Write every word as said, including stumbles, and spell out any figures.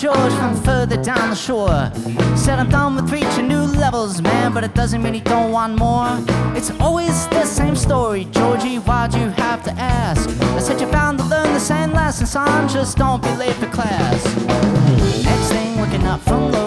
George from further down the shore. Said I'm done with reaching new levels, man, but it doesn't mean he don't want more. It's always the same story, Georgie, why'd you have to ask? I said you're bound to learn the same lesson, son, just don't be late for class. Next thing, looking up from low,